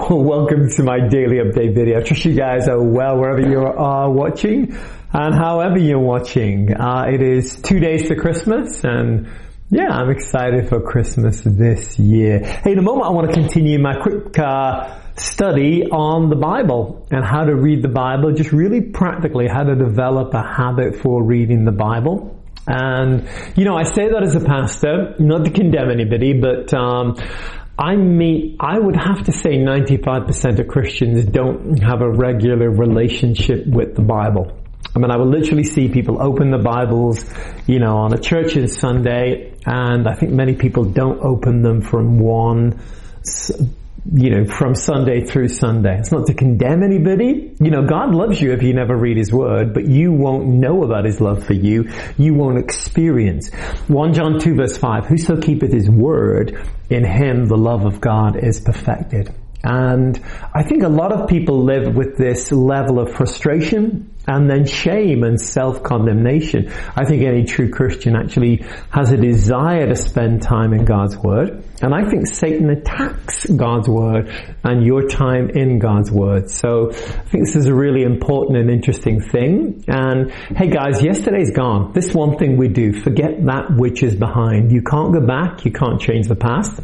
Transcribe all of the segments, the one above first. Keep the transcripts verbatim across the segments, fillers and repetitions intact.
Well, welcome to my daily update video. I trust you guys are well wherever you are watching and however you're watching. Uh, it is two days to Christmas, and yeah, I'm excited for Christmas this year. Hey, in a moment I want to continue my quick uh, study on the Bible and how to read the Bible, just really practically how to develop a habit for reading the Bible. And, you know, I say that as a pastor, not to condemn anybody, but um I mean, I would have to say ninety-five percent of Christians don't have a regular relationship with the Bible. I mean, I will literally see people open the Bibles, you know, on a church on Sunday, and I think many people don't open them from one, you know, from Sunday through Sunday. It's not to condemn anybody. You know, God loves you if you never read His Word, but you won't know about His love for you. You won't experience. First John two verse five, whoso keepeth His Word, in him the love of God is perfected. And I think a lot of people live with this level of frustration and then shame and self-condemnation. I think any true Christian actually has a desire to spend time in God's Word. And I think Satan attacks God's Word and your time in God's Word. So I think this is a really important and interesting thing. And hey guys, yesterday's gone. This one thing we do, forget that which is behind. You can't go back. You can't change the past.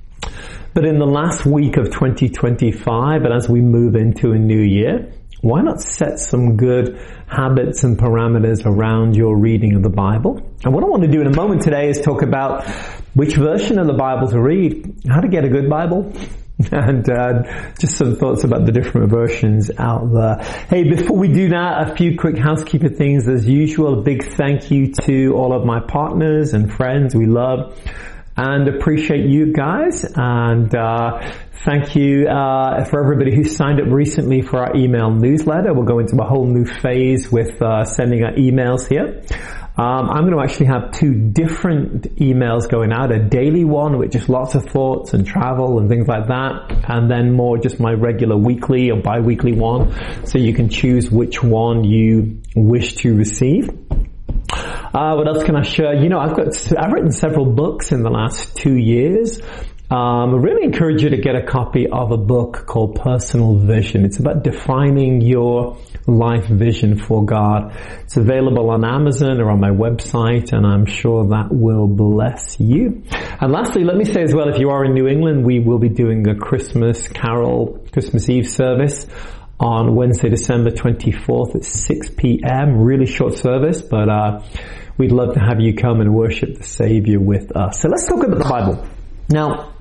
But in the last week of twenty twenty-five, and as we move into a new year, why not set some good habits and parameters around your reading of the Bible? And what I want to do in a moment today is talk about which version of the Bible to read, how to get a good Bible, and uh, just some thoughts about the different versions out there. Hey, before we do that, a few quick housekeeping things as usual. A big thank you to all of my partners and friends we love and appreciate you guys. And uh thank you uh for everybody who signed up recently for our email newsletter. We'll go into a whole new phase with uh sending out emails here. Um, I'm going to actually have two different emails going out, a daily one with just lots of thoughts and travel and things like that, and then more just my regular weekly or bi-weekly one, so you can choose which one you wish to receive. Uh, what else can I share? You know, I've got, I've written several books in the last two years. Um, I really encourage you to get a copy of a book called Personal Vision. It's about defining your life vision for God. It's available on Amazon or on my website, and I'm sure that will bless you. And lastly, let me say as well, if you are in New England, we will be doing a Christmas carol, Christmas Eve service on Wednesday, December twenty-fourth at six p.m. Really short service, but uh we'd love to have you come and worship the Savior with us. So let's talk about the Bible. Now,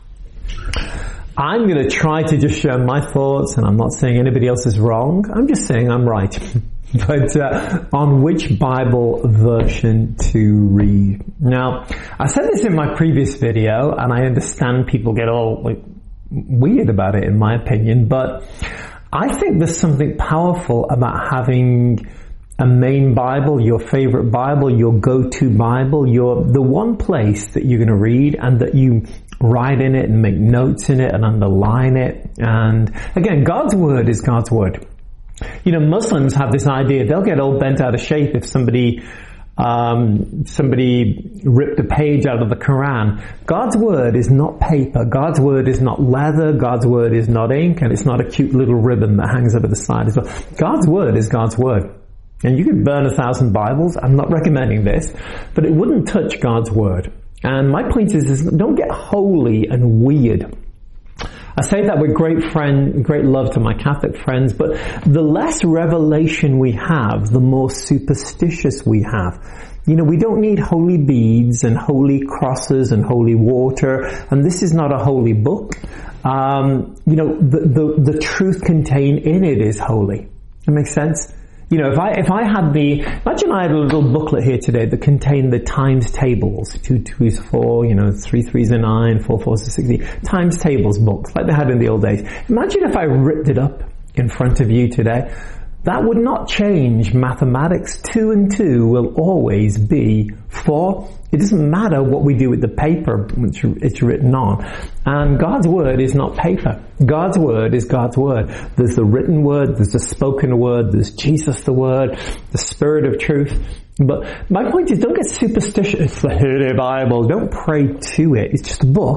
I'm going to try to just share my thoughts, and I'm not saying anybody else is wrong. I'm just saying I'm right. But uh, on which Bible version to read. Now, I said this in my previous video, and I understand people get all like weird about it, in my opinion, but I think there's something powerful about having a main Bible, your favorite Bible, your go-to Bible, your the one place that you're going to read and that you write in it and make notes in it and underline it. And again, God's Word is God's Word. You know, Muslims have this idea, they'll get all bent out of shape if somebody Um, somebody ripped a page out of the Quran. God's Word is not paper. God's Word is not leather. God's Word is not ink, and it's not a cute little ribbon that hangs over the side as well. God's Word is God's Word. And you could burn a thousand Bibles. I'm not recommending this, but it wouldn't touch God's Word. And my point is, is don't get holy and weird. I say that with great friend, great love to my Catholic friends, but the less revelation we have, the more superstitious we have. You know, we don't need holy beads and holy crosses and holy water, and this is not a holy book. Um, you know, the, the, the truth contained in it is holy. That makes sense? You know, if I, if I had the, imagine I had a little booklet here today that contained the times tables, two twos four, you know, three threes are nine, four fours are sixteen, times tables books, like they had in the old days. Imagine if I ripped it up in front of you today. That would not change mathematics. Two and two will always be four. It doesn't matter what we do with the paper which it's written on. And God's Word is not paper. God's Word is God's Word. There's the written Word, there's the spoken Word, there's Jesus the Word, the Spirit of truth. But my point is, don't get superstitious. It's the Holy Bible. Don't pray to it. It's just a book.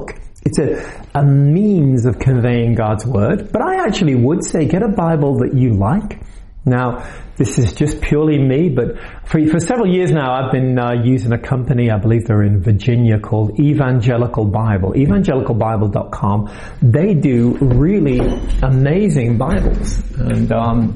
It's a, a means of conveying God's Word. But I actually would say get a Bible that you like. Now, this is just purely me, but for, for several years now I've been uh, using a company, I believe they're in Virginia, called Evangelical Bible, evangelical bible dot com. They do really amazing Bibles. And um,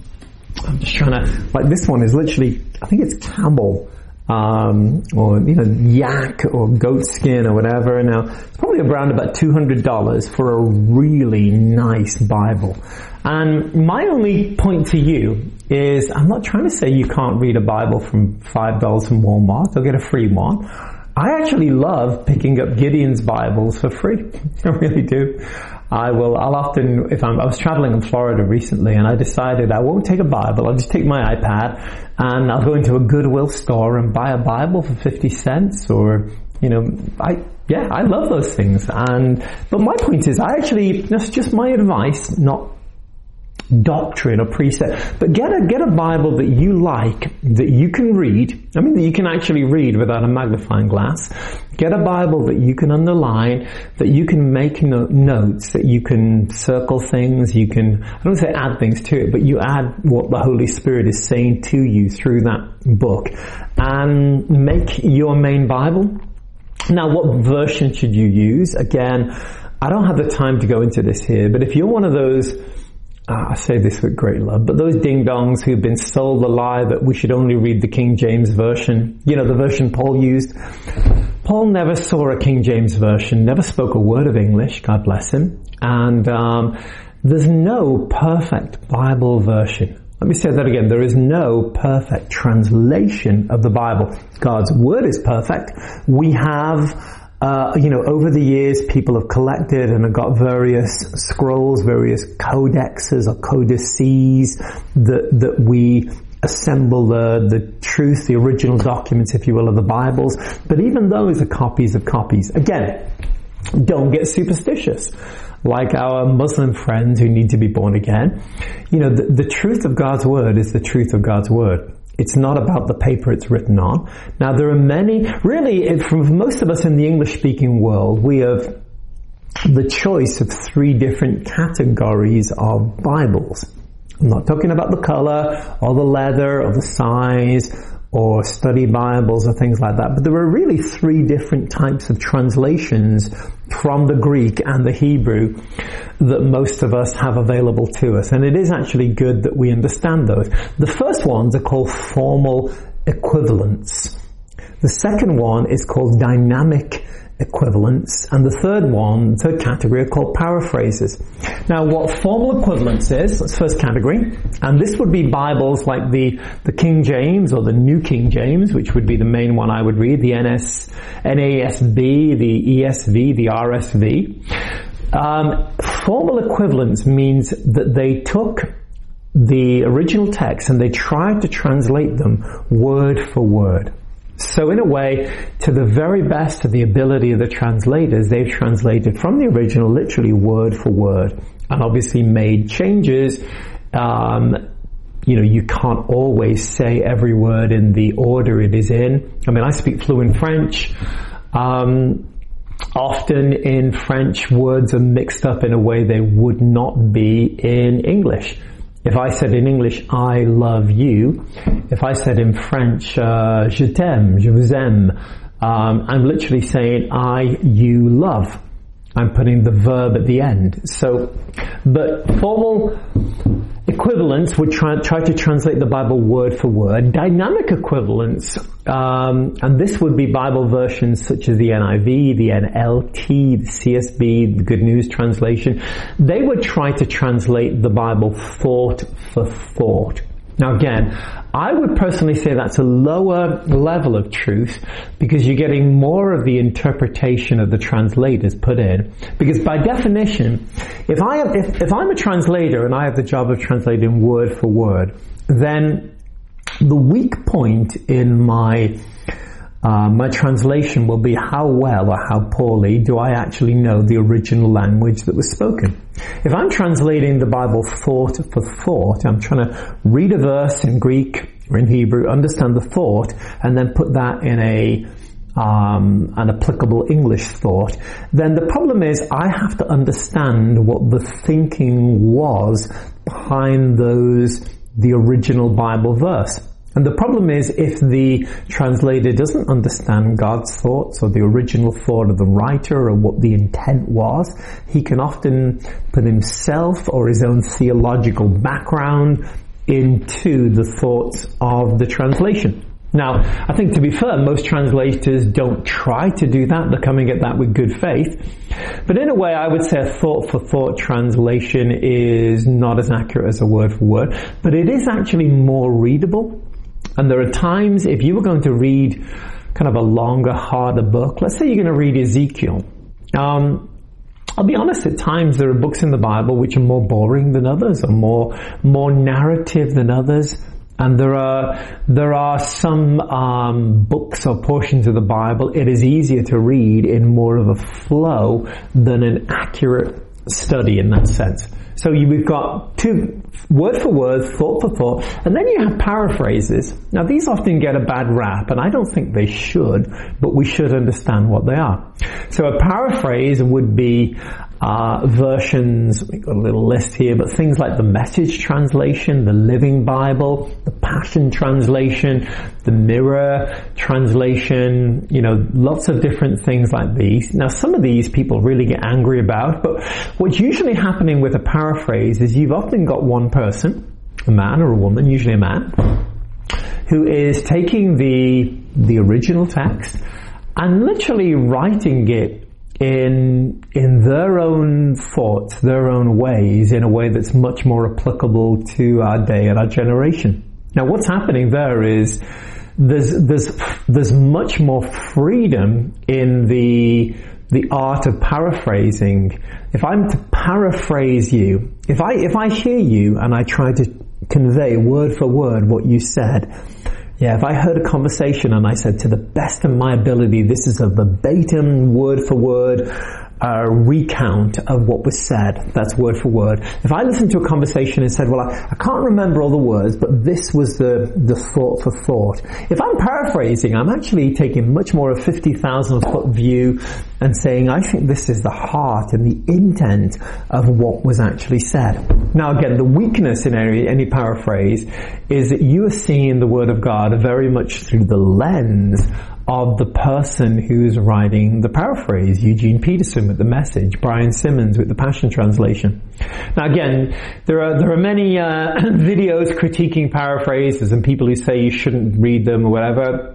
I'm just trying to, like this one is literally, I think it's camel. Um, or, you know, yak or goat skin or whatever. Now, it's probably around about two hundred dollars for a really nice Bible. And my only point to you is, I'm not trying to say you can't read a Bible from five dollars from Walmart or get a free one. I actually love picking up Gideon's Bibles for free. I really do. I will, I'll often, if I'm, I was traveling in Florida recently and I decided I won't take a Bible, I'll just take my iPad and I'll go into a Goodwill store and buy a Bible for fifty cents or, you know, I, yeah, I love those things. And, but my point is, I actually, that's just my advice, not doctrine or precept, but get a, get a Bible that you like, that you can read, I mean that you can actually read without a magnifying glass. Get a Bible that you can underline, that you can make no- notes, that you can circle things, you can, I don't say add things to it, but you add what the Holy Spirit is saying to you through that book, and make your main Bible. Now, what version should you use? Again, I don't have the time to go into this here, but if you're one of those, Uh, I say this with great love, but those ding-dongs who've been sold the lie that we should only read the King James Version, you know, the version Paul used. Paul never saw a King James Version, never spoke a word of English, God bless him, and um, there's no perfect Bible version. Let me say that again. There is no perfect translation of the Bible. God's Word is perfect. We have Uh, you know, over the years, people have collected and have got various scrolls, various codexes or codices that, that we assemble the, the truth, the original documents, if you will, of the Bibles. But even those are copies of copies. Again, don't get superstitious. Like our Muslim friends who need to be born again. You know, the, the truth of God's Word is the truth of God's Word. It's not about the paper it's written on. Now, there are many, really, for most of us in the English-speaking world, we have the choice of three different categories of Bibles. I'm not talking about the color, or the leather, or the size, or study Bibles, or things like that. But there are really three different types of translations from the Greek and the Hebrew that most of us have available to us. And it is actually good that we understand those. The first ones are called formal equivalents. The second one is called dynamic equivalents. And the third one, third category, are called paraphrases. Now, what formal equivalence is, that's first category. And this would be Bibles like the, the King James or the New King James, which would be the main one I would read, the N S, N A S B, the E S V, the R S V. Um, formal equivalence means that they took the original text and they tried to translate them word for word. So in a way, to the very best of the ability of the translators, they've translated from the original literally word for word and obviously made changes. Um, you know, you can't always say every word in the order it is in. I mean, I speak fluent French. Um, Often in French, words are mixed up in a way they would not be in English. If I said in English, I love you, if I said in French, uh, je t'aime, je vous aime, um, I'm literally saying I, you, love. I'm putting the verb at the end. So, but formal equivalents would try, try to translate the Bible word for word. Dynamic equivalents, um, and this would be Bible versions such as the N I V, the N L T, the C S B, the Good News Translation. They would try to translate the Bible thought for thought. Now again, I would personally say that's a lower level of truth because you're getting more of the interpretation of the translators put in. Because by definition, if I have, if, if I'm a translator and I have the job of translating word for word, then the weak point in my Uh, my translation will be how well or how poorly do I actually know the original language that was spoken. If I'm translating the Bible thought for thought, I'm trying to read a verse in Greek or in Hebrew, understand the thought, and then put that in a um, an applicable English thought, then the problem is I have to understand what the thinking was behind those, the original Bible verse. And the problem is if the translator doesn't understand God's thoughts or the original thought of the writer or what the intent was, he can often put himself or his own theological background into the thoughts of the translation. Now, I think to be fair, most translators don't try to do that. They're coming at that with good faith. But in a way, I would say a thought-for-thought translation is not as accurate as a word-for-word, but it is actually more readable. And there are times, if you were going to read kind of a longer, harder book, let's say you're going to read Ezekiel, um, I'll be honest, at times there are books in the Bible which are more boring than others, or more, more narrative than others. And there are, there are some, um, books or portions of the Bible it is easier to read in more of a flow than an accurate study in that sense. So you, we've got two, word for word, thought for thought, and then you have paraphrases. Now these often get a bad rap, and I don't think they should, but we should understand what they are. So a paraphrase would be uh versions, we've got a little list here, but things like the Message translation, the Living Bible, the Passion translation, the Mirror translation, you know, lots of different things like these. Now some of these people really get angry about, but what's usually happening with a paraphrase is you've often got one person, a man or a woman, usually a man, who is taking the the original text and literally writing it in in their own thoughts, their own ways, in a way that's much more applicable to our day and our generation. Now what's happening there is there's there's there's much more freedom in the the art of paraphrasing. If I'm to paraphrase you, if I if I hear you and I try to convey word for word what you said, yeah, if I heard a conversation and I said, to the best of my ability, this is a verbatim, word for word, uh, recount of what was said. That's word for word. If I listened to a conversation and said, well, I, I can't remember all the words, but this was the, the thought for thought. If I'm paraphrasing, I'm actually taking much more a fifty thousand foot view and saying, I think this is the heart and the intent of what was actually said. Now again, the weakness in any, any paraphrase is that you are seeing the Word of God very much through the lens of the person who's writing the paraphrase. Eugene Peterson with the Message, Brian Simmons with the Passion Translation. Now again, there are there are many uh, videos critiquing paraphrases and people who say you shouldn't read them or whatever.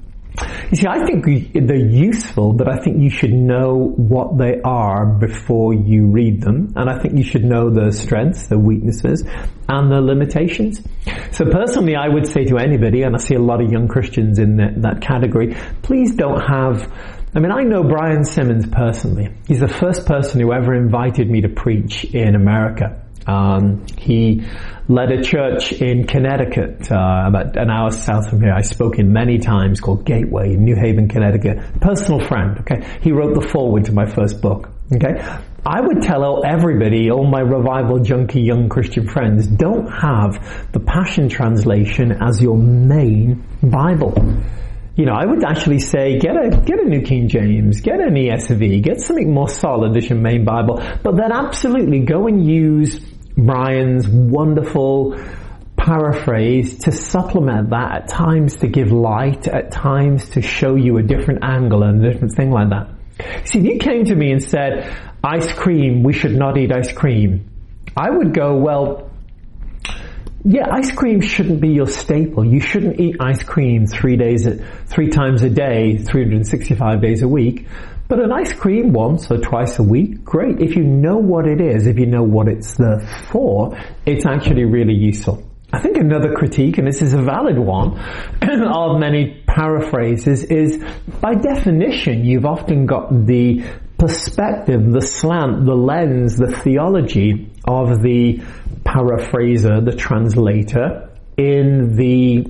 You see, I think they're useful, but I think you should know what they are before you read them. And I think you should know their strengths, their weaknesses, and their limitations. So personally, I would say to anybody, and I see a lot of young Christians in that, that category, please don't have... I mean, I know Brian Simmons personally. He's the first person who ever invited me to preach in America. Um, he led a church in Connecticut, uh, about an hour south from here. I spoke in many times, called Gateway in New Haven, Connecticut. Personal friend, okay? He wrote the foreword to my first book, okay? I would tell everybody, all my revival junkie young Christian friends, don't have the Passion Translation as your main Bible. You know, I would actually say get a get a New King James, get an E S V, get something more solid as your main Bible, but then absolutely go and use Brian's wonderful paraphrase to supplement that, at times to give light, at times to show you a different angle and a different thing like that. See, if you came to me and said, ice cream, we should not eat ice cream, I would go, well, yeah, ice cream shouldn't be your staple. You shouldn't eat ice cream three days, three times a day, three hundred sixty-five days a week. But an ice cream once or twice a week, great. If you know what it is, if you know what it's there for, it's actually really useful. I think another critique, and this is a valid one, of many paraphrases is, by definition, you've often got the perspective, the slant, the lens, the theology of the paraphraser, the translator, in the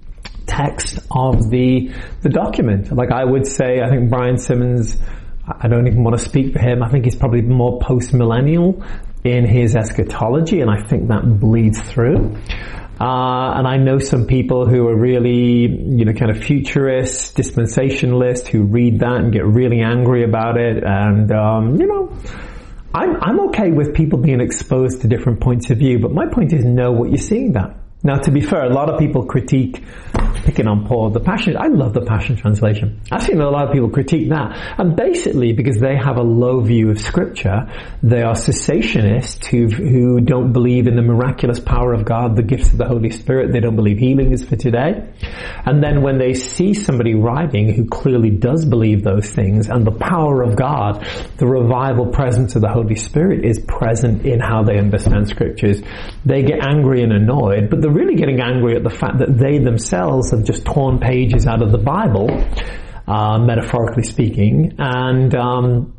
text of the the document. Like I would say, I think Brian Simmons, I don't even want to speak for him, I think he's probably more post-millennial in his eschatology, and I think that bleeds through. Uh, and I know some people who are really, you know, kind of futurists, dispensationalists who read that and get really angry about it. And, um, you know, I'm, I'm okay with people being exposed to different points of view, but my point is know what you're seeing that. Now, to be fair, a lot of people critique, picking on Paul, the Passion. I love the Passion Translation. I've seen a lot of people critique that. And basically, because they have a low view of Scripture, they are cessationists who who don't believe in the miraculous power of God, the gifts of the Holy Spirit. They don't believe healing is for today. And then when they see somebody writing who clearly does believe those things, and the power of God, the revival presence of the Holy Spirit is present in how they understand Scriptures, they get angry and annoyed. But the really getting angry at the fact that they themselves have just torn pages out of the Bible, uh, metaphorically speaking, and um,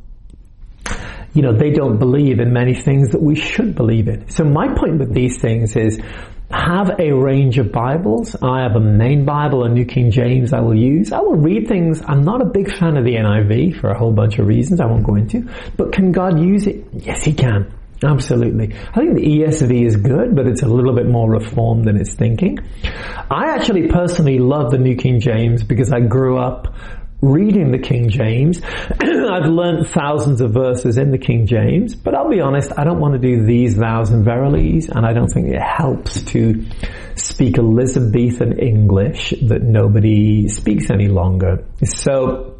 you know, they don't believe in many things that we should believe in. So my point with these things is have a range of Bibles. I have a main Bible, a New King James I will use. I will read things. I'm not a big fan of the N I V for a whole bunch of reasons I won't go into, but can God use it? Yes, He can. Absolutely. I think the E S V is good, but it's a little bit more reformed than it's thinking. I actually personally love the New King James because I grew up reading the King James. I've learned thousands of verses in the King James, but I'll be honest, I don't want to do these thous and verilies, and I don't think it helps to speak Elizabethan English that nobody speaks any longer. So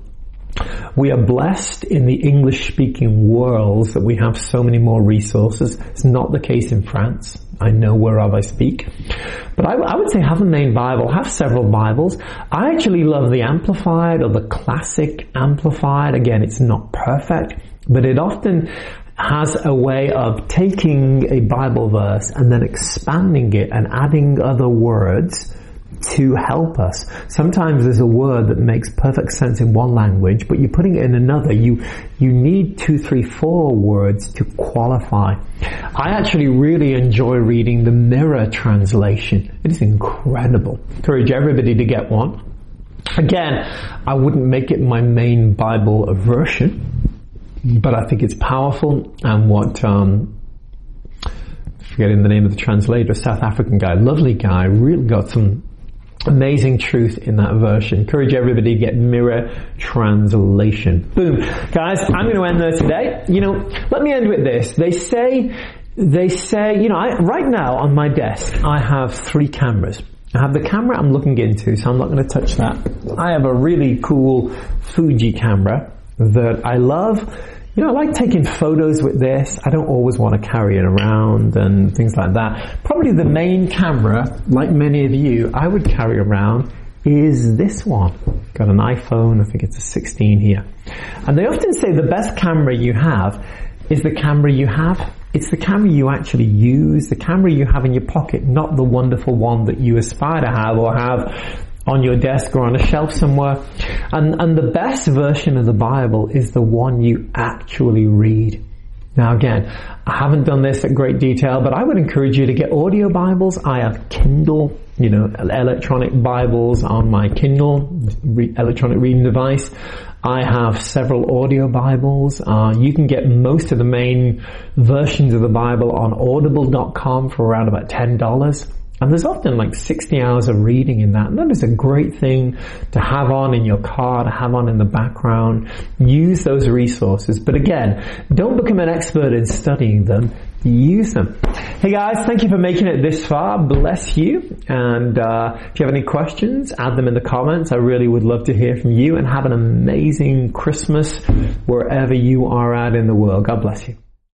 we are blessed in the English-speaking worlds that we have so many more resources. It's not the case in France. I know whereof I speak. But I, I would say have a main Bible, have several Bibles. I actually love the Amplified or the Classic Amplified. Again, it's not perfect, but it often has a way of taking a Bible verse and then expanding it and adding other words to help us. Sometimes there's a word that makes perfect sense in one language, but you're putting it in another. You you need two, three, four words to qualify. I actually really enjoy reading the Mirror translation. It is incredible. Encourage everybody to get one. Again, I wouldn't make it my main Bible version, but I think it's powerful. And what um forgetting the name of the translator, South African guy, lovely guy, really got some amazing truth in that version. Encourage everybody to get Mirror translation. Boom. Guys, I'm going to end there today. You know, let me end with this. They say, they say, you know, I, right now on my desk, I have three cameras. I have the camera I'm looking into, so I'm not going to touch that. I have a really cool Fuji camera that I love. You know, I like taking photos with this. I don't always want to carry it around and things like that. Probably the main camera, like many of you, I would carry around is this one. Got an iPhone, I think it's a sixteen here. And they often say the best camera you have is the camera you have. It's the camera you actually use, the camera you have in your pocket, not the wonderful one that you aspire to have or have on your desk or on a shelf somewhere. And, and the best version of the Bible is the one you actually read. Now again, I haven't done this at great detail, but I would encourage you to get audio Bibles. I have Kindle, you know, electronic Bibles on my Kindle, re- electronic reading device. I have several audio Bibles. Uh, you can get most of the main versions of the Bible on audible dot com for around about ten dollars. And there's often like sixty hours of reading in that. And that is a great thing to have on in your car, to have on in the background. Use those resources. But again, don't become an expert in studying them. Use them. Hey guys, thank you for making it this far. Bless you. And uh, if you have any questions, add them in the comments. I really would love to hear from you. And have an amazing Christmas wherever you are at in the world. God bless you.